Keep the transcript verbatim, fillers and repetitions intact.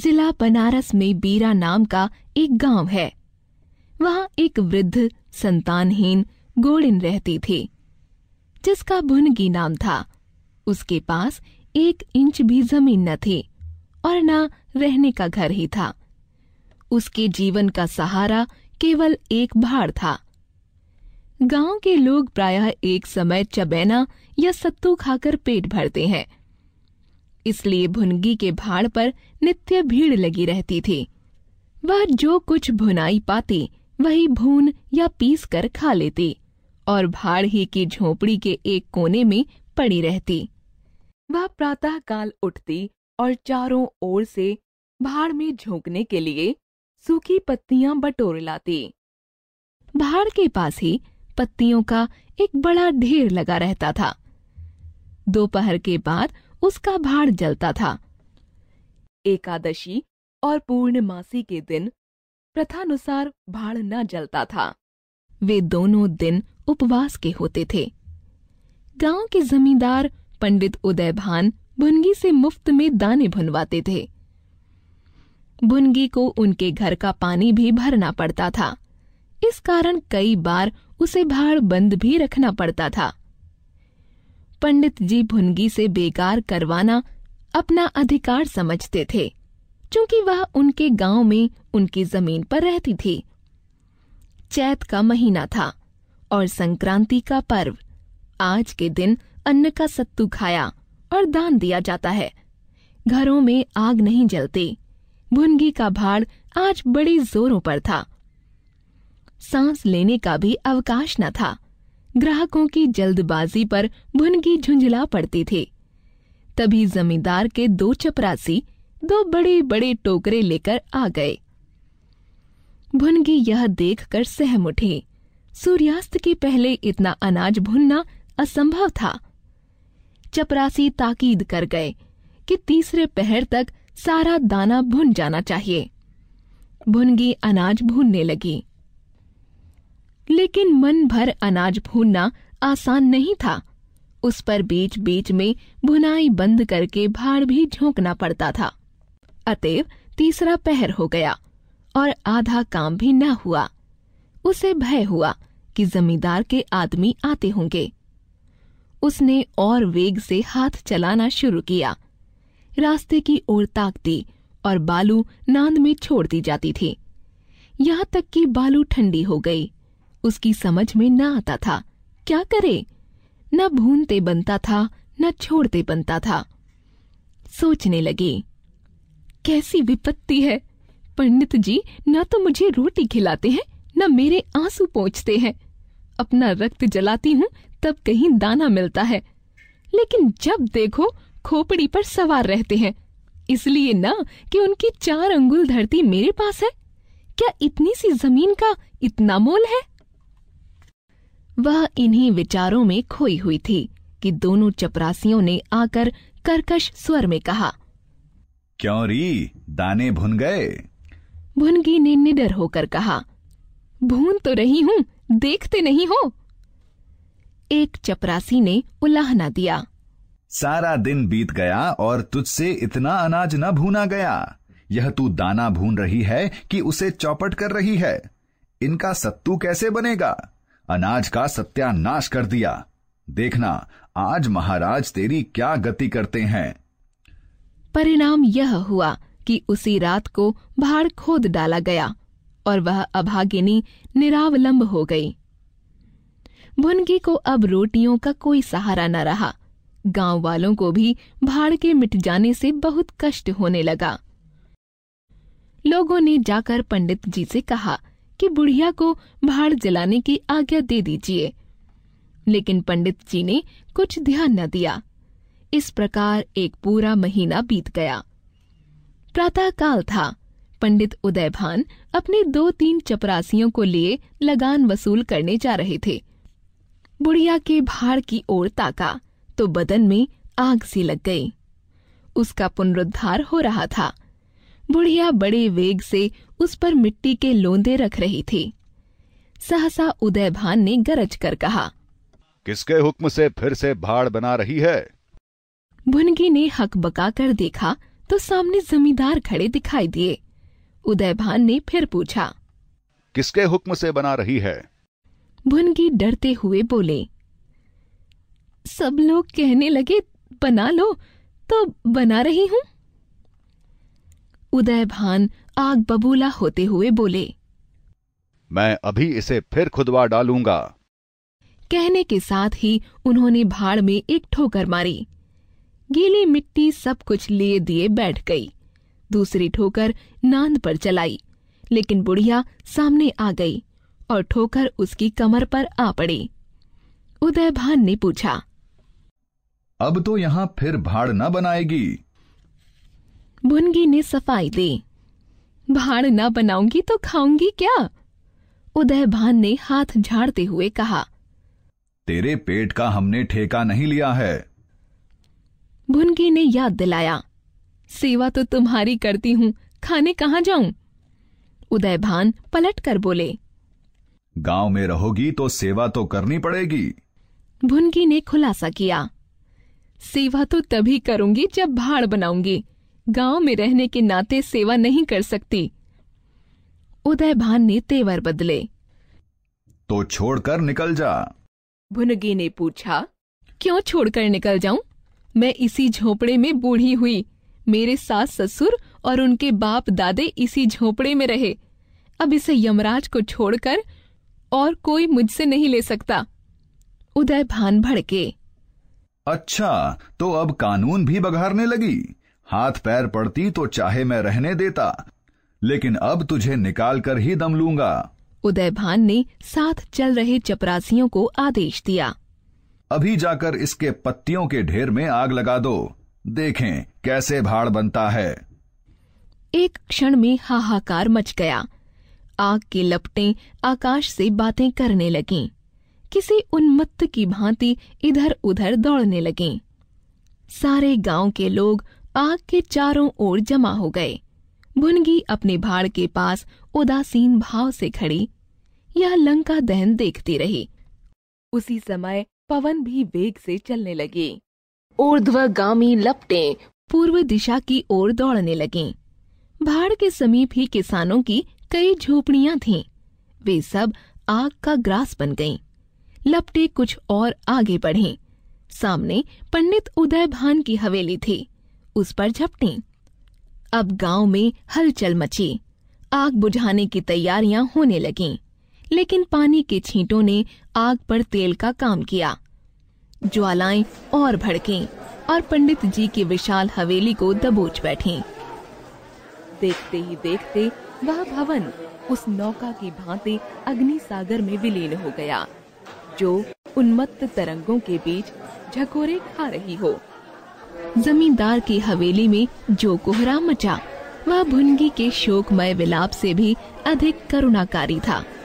जिला बनारस में बीरा नाम का एक गांव है। वहां एक वृद्ध संतानहीन गोड़िन रहती थी, जिसका भुनगी नाम था। उसके पास एक इंच भी जमीन न थी और न रहने का घर ही था। उसके जीवन का सहारा केवल एक भाड़ था। गांव के लोग प्रायः एक समय चबैना या सत्तू खाकर पेट भरते हैं, इसलिए भुनगी के भाड़ पर नित्य भीड़ लगी रहती थी। वह जो कुछ भुनाई पाती वही भून या पीस कर खा लेती और भाड़ ही की झोपड़ी के एक कोने में पड़ी रहती। वह प्रातः काल उठती और चारों ओर से भाड़ में झोंकने के लिए सूखी पत्तियां बटोर लाती। भाड़ के पास ही पत्तियों का एक बड़ा ढेर लगा रहता था। दोपहर के बाद उसका भाड़ जलता था। एकादशी और पूर्णमासी के दिन प्रथानुसार भाड़ न जलता था। वे दोनों दिन उपवास के होते थे। गांव के जमींदार पंडित उदयभान भुनगी से मुफ्त में दाने भुनवाते थे। भुनगी को उनके घर का पानी भी भरना पड़ता था। इस कारण कई बार उसे भाड़ बंद भी रखना पड़ता था। पंडित जी भुनगी से बेकार करवाना अपना अधिकार समझते थे, क्योंकि वह उनके गांव में उनकी जमीन पर रहती थी। चैत का महीना था और संक्रांति का पर्व। आज के दिन अन्न का सत्तू खाया और दान दिया जाता है। घरों में आग नहीं जलती। भुनगी का भाड़ आज बड़ी जोरों पर था। सांस लेने का भी अवकाश न था। ग्राहकों की जल्दबाजी पर भुनगी झुंझला पड़ती थी। तभी जमींदार के दो चपरासी दो बड़े बड़े टोकरे लेकर आ गए। भुनगी यह देखकर सहम उठी। सूर्यास्त के पहले इतना अनाज भुनना असंभव था। चपरासी ताकीद कर गए कि तीसरे पहर तक सारा दाना भुन जाना चाहिए। भुनगी अनाज भूनने लगी, लेकिन मन भर अनाज भूनना आसान नहीं था। उस पर बीच बीच में भुनाई बंद करके भाड़ भी झोंकना पड़ता था। अतएव तीसरा पहर हो गया और आधा काम भी न हुआ। उसे भय हुआ कि जमींदार के आदमी आते होंगे। उसने और वेग से हाथ चलाना शुरू किया। रास्ते की ओर ताकती और बालू नांद में छोड़ दी जाती थी। यहाँ तक कि बालू ठंडी हो गई। उसकी समझ में न आता था क्या करे। न भूनते बनता था न छोड़ते बनता था। सोचने लगी, कैसी विपत्ति है। पंडित जी न तो मुझे रोटी खिलाते हैं न मेरे आंसू पोंछते हैं। अपना रक्त जलाती हूँ तब कहीं दाना मिलता है, लेकिन जब देखो खोपड़ी पर सवार रहते हैं। इसलिए ना कि उनकी चार अंगुल धरती मेरे पास है। क्या इतनी सी जमीन का इतना मोल है? वह इन्हीं विचारों में खोई हुई थी कि दोनों चपरासियों ने आकर कर्कश स्वर में कहा, क्यों री, दाने भुन गए? भुनगी ने निडर होकर कहा, भून तो रही हूँ, देखते नहीं हो। एक चपरासी ने उलाहना दिया, सारा दिन बीत गया और तुझसे इतना अनाज न भूना गया। यह तू दाना भून रही है कि उसे चौपट कर रही है? इनका सत्तू कैसे बनेगा? अनाज का सत्यानाश कर दिया। देखना आज महाराज तेरी क्या गति करते हैं। परिणाम यह हुआ कि उसी रात को भाड़ खोद डाला गया और वह अभागिनी निरावलंब हो गई। भुनगी को अब रोटियों का कोई सहारा न रहा। गांव वालों को भी भाड़ के मिट जाने से बहुत कष्ट होने लगा। लोगों ने जाकर पंडित जी से कहा कि बुढ़िया को भाड़ जलाने की आज्ञा दे दीजिए, लेकिन पंडित जी ने कुछ ध्यान न दिया। इस प्रकार एक पूरा महीना बीत गया। प्रातः काल था। पंडित उदयभान अपने दो तीन चपरासियों को लिए लगान वसूल करने जा रहे थे। बुढ़िया के भाड़ की ओर ताका तो बदन में आग सी लग गई। उसका पुनरुद्धार हो रहा था। बुढ़िया बड़े वेग से उस पर मिट्टी के लोंदे रख रही थी। सहसा उदयभान ने गरज कर कहा, किसके हुक्म से फिर से भाड़ बना रही है? भुनगी ने हक बका कर देखा तो सामने जमींदार खड़े दिखाई दिए। उदयभान ने फिर पूछा, किसके हुक्म से बना रही है? भुनगी डरते हुए बोले, सब लोग कहने लगे बना लो तो बना रही हूं। उदयभान आग बबूला होते हुए बोले, मैं अभी इसे फिर खुदवा डालूंगा। कहने के साथ ही उन्होंने भाड़ में एक ठोकर मारी। गीली मिट्टी सब कुछ लिए दिए बैठ गई। दूसरी ठोकर नांद पर चलाई, लेकिन बुढ़िया सामने आ गई और ठोकर उसकी कमर पर आ पड़ी। उदयभान ने पूछा, अब तो यहां फिर भाड़ न बनाएगी? भुनगी ने सफाई दी, भाड़ न बनाऊंगी तो खाऊंगी क्या? उदयभान ने हाथ झाड़ते हुए कहा, तेरे पेट का हमने ठेका नहीं लिया है। भुनगी ने याद दिलाया, सेवा तो तुम्हारी करती हूं, खाने कहां जाऊं? उदयभान पलट कर बोले, गांव में रहोगी तो सेवा तो करनी पड़ेगी। भुनगी ने खुलासा किया, सेवा तो तभी करूंगी जब भाड़ बनाऊंगी, गांव में रहने के नाते सेवा नहीं कर सकती। उदयभान ने तेवर बदले। तो छोड़कर निकल जा। भुनगी ने पूछा, क्यों छोड़कर निकल जाऊं? मैं इसी झोपड़े में बूढ़ी हुई, मेरे सास ससुर और उनके बाप दादे इसी झोपड़े में रहे। अब इसे यमराज को छोड़कर और कोई मुझसे नहीं ले सकता। उदयभान भड़के। अच्छा, तो अब कानून भी बघारने लगी? हाथ पैर पड़ती तो चाहे मैं रहने देता, लेकिन अब तुझे निकाल कर ही दम लूंगा। उदयभान ने साथ चल रहे चपरासियों को आदेश दिया, अभी जाकर इसके पत्तियों के ढेर में आग लगा दो, देखें कैसे भाड़ बनता है। एक क्षण में हाहाकार मच गया। आग की लपटें आकाश से बातें करने लगीं, किसी उन्मत्त की भांति इधर उधर दौड़ने लगीं। सारे गांव के लोग आग के चारों ओर जमा हो गए। भुनगी अपने भाड़ के पास उदासीन भाव से खड़ी यह लंका दहन देखती रही। उसी समय पवन भी वेग से चलने लगी। ऊर्ध्वगामी लपटें पूर्व दिशा की ओर दौड़ने लगीं। भाड़ के समीप ही किसानों की कई झोपड़ियां थीं। वे सब आग का ग्रास बन गईं। लपटें कुछ और आगे बढ़ीं। सामने पंडित उदयभान की हवेली थी, उस पर झपटीं। अब गांव में हलचल मची। आग बुझाने की तैयारियां होने लगीं, लेकिन पानी के छींटों ने आग पर तेल का काम किया। ज्वालाएं और भड़कीं और पंडित जी की विशाल हवेली को दबोच बैठीं। देखते ही देखते वह भवन उस नौका की भांति अग्नि सागर में विलीन हो गया, जो उन्मत्त तरंगों के बीच झकोरे खा रही हो। जमींदार की हवेली में जो कोहराम मचा, वह भुनगी के शोकमय विलाप से भी अधिक करुणाकारी था।